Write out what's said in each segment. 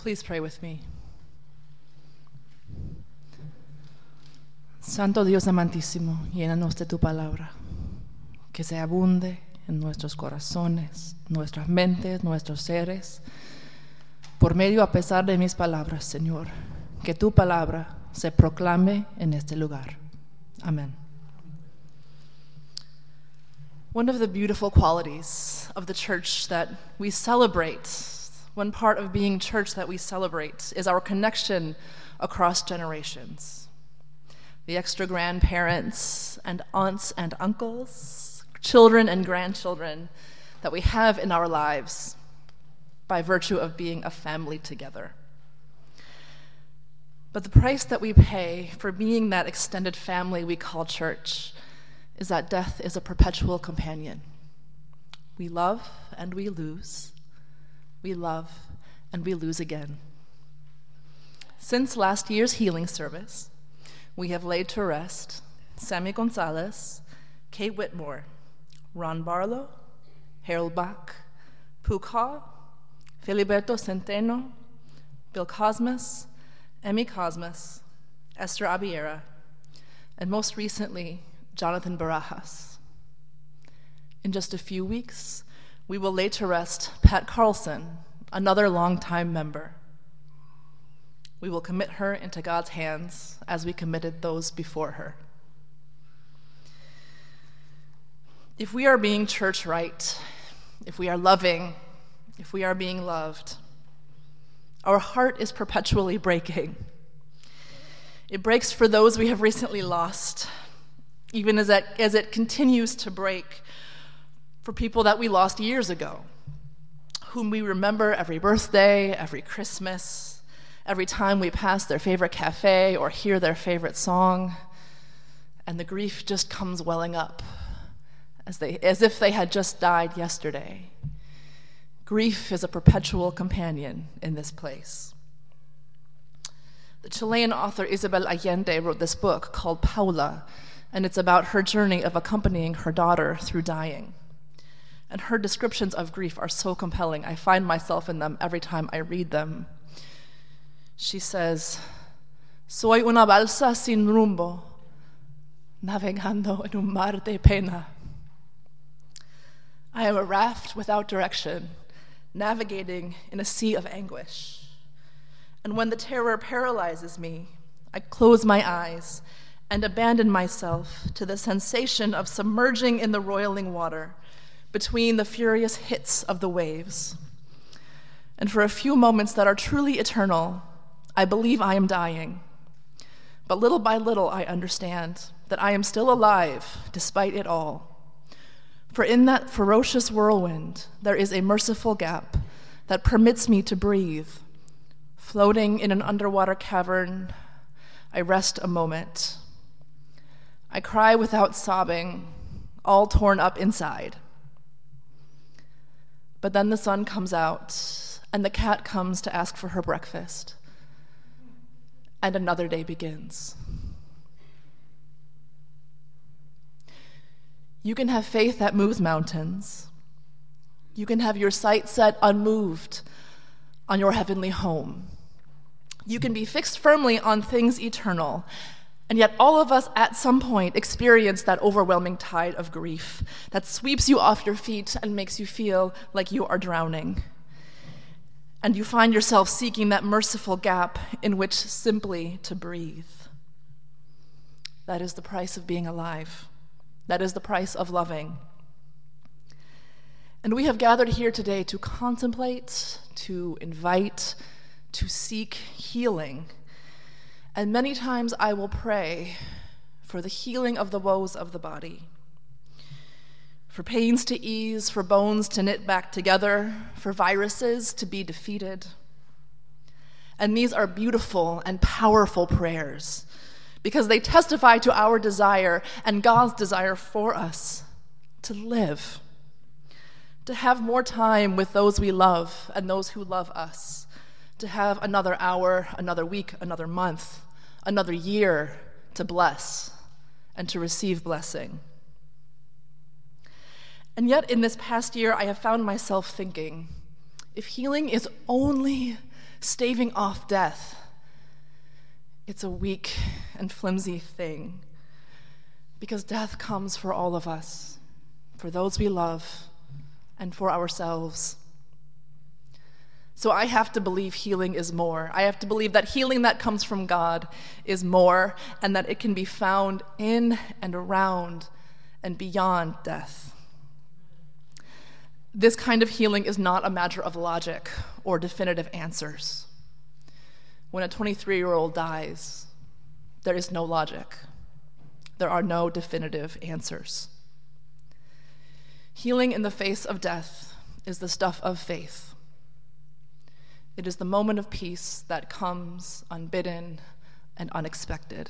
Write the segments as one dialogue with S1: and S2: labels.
S1: Please pray with me. Santo Dios amantísimo, llénanos de tu palabra, que se abunde en nuestros corazones, nuestras mentes, nuestros seres, por medio a pesar de mis palabras, Señor, que tu palabra se proclame en este lugar. Amén. One of the beautiful qualities of the church that we celebrate, one part of being church that we celebrate, is our connection across generations. The extra grandparents and aunts and uncles, children and grandchildren that we have in our lives by virtue of being a family together. But the price that we pay for being that extended family we call church is that death is a perpetual companion. We love and we lose. We love and we lose again. Since last year's healing service, we have laid to rest Sammy Gonzalez, Kate Whitmore, Ron Barlow, Harold Bach, Pooh Kaw, Filiberto Centeno, Bill Cosmas, Emmy Cosmas, Esther Abiera, and most recently, Jonathan Barajas. In just a few weeks, we will lay to rest Pat Carlson, another longtime member. We will commit her into God's hands as we committed those before her. If we are being church right, if we are loving, if we are being loved, our heart is perpetually breaking. It breaks for those we have recently lost, even as it continues to break for people that we lost years ago, whom we remember every birthday, every Christmas, every time we pass their favorite cafe or hear their favorite song, and the grief just comes welling up as if they had just died yesterday. Grief is a perpetual companion in this place. The Chilean author Isabel Allende wrote this book called Paula, and it's about her journey of accompanying her daughter through dying. And her descriptions of grief are so compelling. I find myself in them every time I read them. She says, "Soy una balsa sin rumbo, navegando en un mar de pena." I am a raft without direction, navigating in a sea of anguish. And when the terror paralyzes me, I close my eyes and abandon myself to the sensation of submerging in the roiling water between the furious hits of the waves. And for a few moments that are truly eternal, I believe I am dying. But little by little, I understand that I am still alive despite it all. For in that ferocious whirlwind, there is a merciful gap that permits me to breathe. Floating in an underwater cavern, I rest a moment. I cry without sobbing, all torn up inside. But then the sun comes out, and the cat comes to ask for her breakfast, and another day begins. You can have faith that moves mountains. You can have your sight set unmoved on your heavenly home. You can be fixed firmly on things eternal. And yet all of us at some point experience that overwhelming tide of grief that sweeps you off your feet and makes you feel like you are drowning. And you find yourself seeking that merciful gap in which simply to breathe. That is the price of being alive. That is the price of loving. And we have gathered here today to contemplate, to invite, to seek healing. And many times I will pray for the healing of the woes of the body, for pains to ease, for bones to knit back together, for viruses to be defeated. And these are beautiful and powerful prayers because they testify to our desire and God's desire for us to live, to have more time with those we love and those who love us, to have another hour, another week, another month, another year to bless and to receive blessing. And yet in this past year, I have found myself thinking, if healing is only staving off death, it's a weak and flimsy thing, because death comes for all of us, for those we love, and for ourselves. So I have to believe healing is more. I have to believe that healing that comes from God is more, and that it can be found in and around and beyond death. This kind of healing is not a matter of logic or definitive answers. When a 23-year-old dies, there is no logic. There are no definitive answers. Healing in the face of death is the stuff of faith. It is the moment of peace that comes unbidden and unexpected.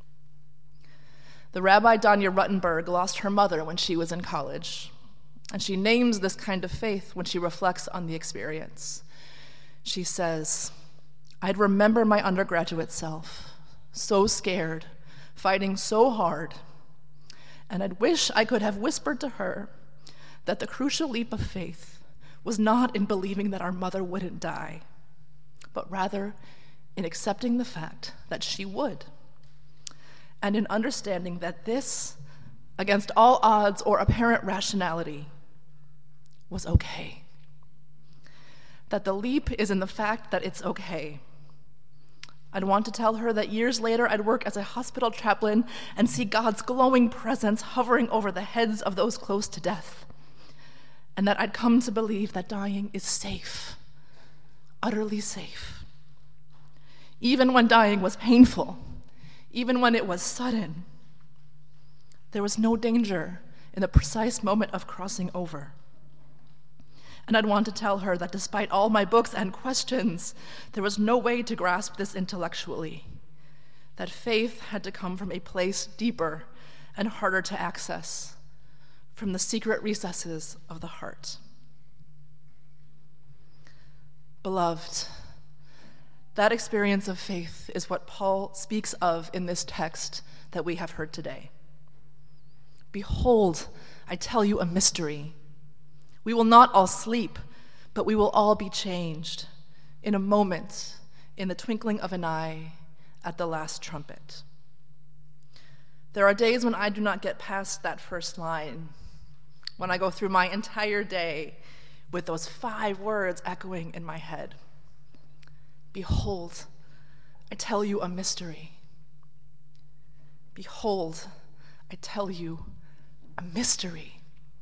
S1: The Rabbi Danya Ruttenberg lost her mother when she was in college, and she names this kind of faith when she reflects on the experience. She says, "I'd remember my undergraduate self, so scared, fighting so hard, and I'd wish I could have whispered to her that the crucial leap of faith was not in believing that our mother wouldn't die, but rather in accepting the fact that she would, and in understanding that this, against all odds or apparent rationality, was okay. That the leap is in the fact that it's okay." I'd want to tell her that years later I'd work as a hospital chaplain and see God's glowing presence hovering over the heads of those close to death, and that I'd come to believe that dying is safe, utterly safe. Even when dying was painful, even when it was sudden, there was no danger in the precise moment of crossing over. And I'd want to tell her that despite all my books and questions, there was no way to grasp this intellectually, that faith had to come from a place deeper and harder to access, from the secret recesses of the heart. Beloved, that experience of faith is what Paul speaks of in this text that we have heard today. "Behold, I tell you a mystery. We will not all sleep, but we will all be changed in a moment, in the twinkling of an eye, at the last trumpet." There are days when I do not get past that first line, when I go through my entire day with those 5 words echoing in my head. "Behold, I tell you a mystery. Behold, I tell you a mystery."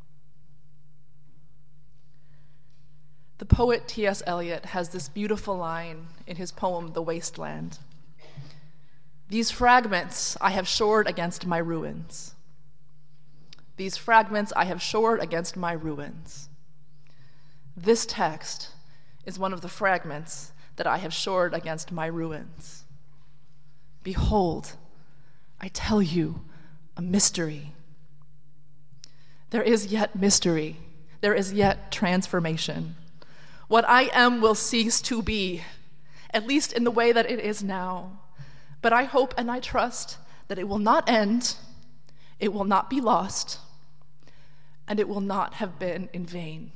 S1: The poet T.S. Eliot has this beautiful line in his poem, The Waste Land. "These fragments I have shored against my ruins. These fragments I have shored against my ruins." This text is one of the fragments that I have shored against my ruins. Behold, I tell you a mystery. There is yet mystery. There is yet transformation. What I am will cease to be, at least in the way that it is now. But I hope and I trust that it will not end, it will not be lost, and it will not have been in vain.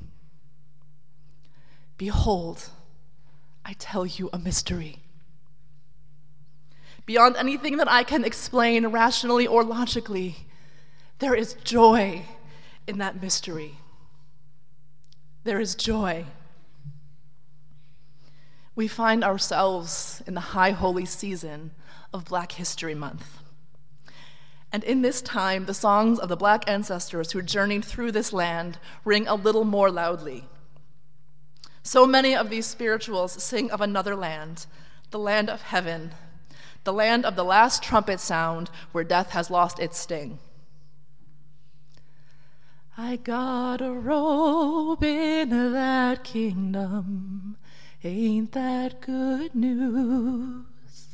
S1: Behold, I tell you a mystery. Beyond anything that I can explain rationally or logically, there is joy in that mystery. There is joy. We find ourselves in the high holy season of Black History Month. And in this time, the songs of the Black ancestors who journeyed through this land ring a little more loudly. So many of these spirituals sing of another land, the land of heaven, the land of the last trumpet sound where death has lost its sting. I got a robe in that kingdom. Ain't that good news?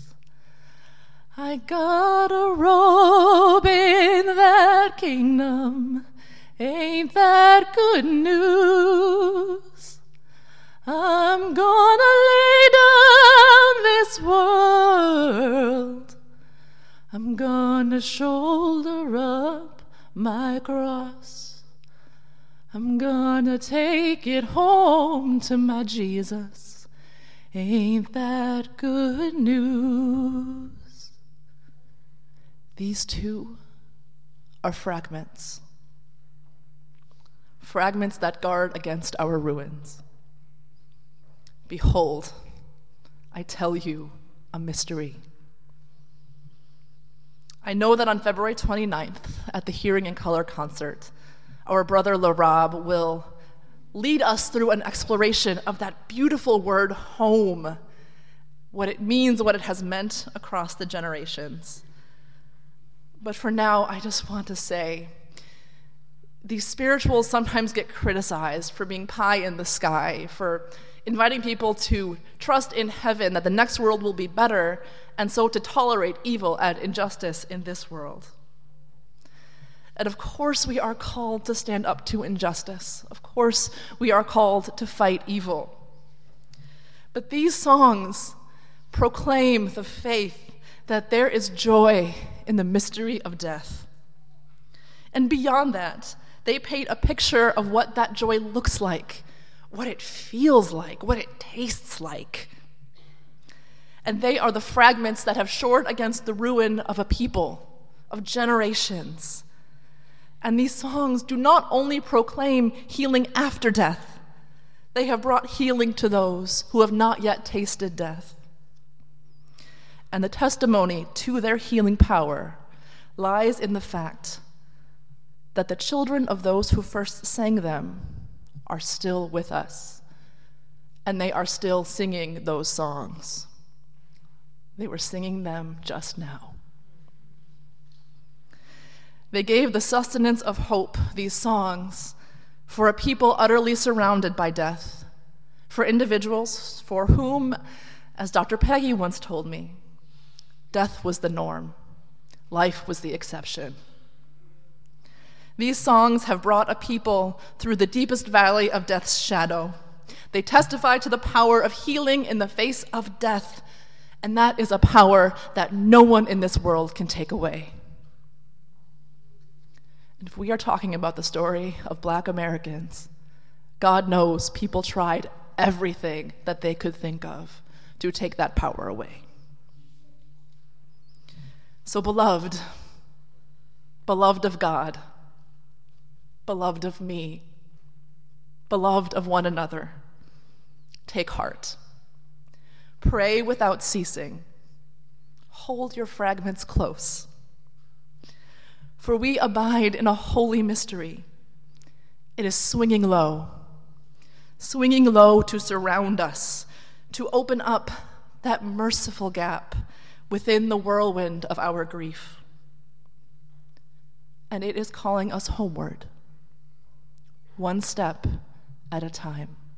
S1: I got a robe in that kingdom. Ain't that good news? I'm gonna lay down this world. I'm gonna shoulder up my cross. I'm gonna take it home to my Jesus. Ain't that good news? These two are fragments. Fragments that guard against our ruins. Behold, I tell you a mystery. I know that on February 29th, at the Hearing in Color concert, our brother LaRob will lead us through an exploration of that beautiful word, home, what it means, what it has meant across the generations. But for now, I just want to say, these spirituals sometimes get criticized for being pie in the sky, for inviting people to trust in heaven that the next world will be better, and so to tolerate evil and injustice in this world. And of course we are called to stand up to injustice. Of course we are called to fight evil. But these songs proclaim the faith that there is joy in the mystery of death. And beyond that, they paint a picture of what that joy looks like, what it feels like, what it tastes like. And they are the fragments that have shored against the ruin of a people, of generations. And these songs do not only proclaim healing after death, they have brought healing to those who have not yet tasted death. And the testimony to their healing power lies in the fact that the children of those who first sang them are still with us, and they are still singing those songs. They were singing them just now. They gave the sustenance of hope, these songs, for a people utterly surrounded by death, for individuals for whom, as Dr. Peggy once told me, death was the norm, life was the exception. These songs have brought a people through the deepest valley of death's shadow. They testify to the power of healing in the face of death, and that is a power that no one in this world can take away. And if we are talking about the story of Black Americans, God knows people tried everything that they could think of to take that power away. So beloved of God, beloved of me, beloved of one another, take heart. Pray without ceasing. Hold your fragments close. For we abide in a holy mystery. It is swinging low to surround us, to open up that merciful gap within the whirlwind of our grief. And it is calling us homeward, one step at a time.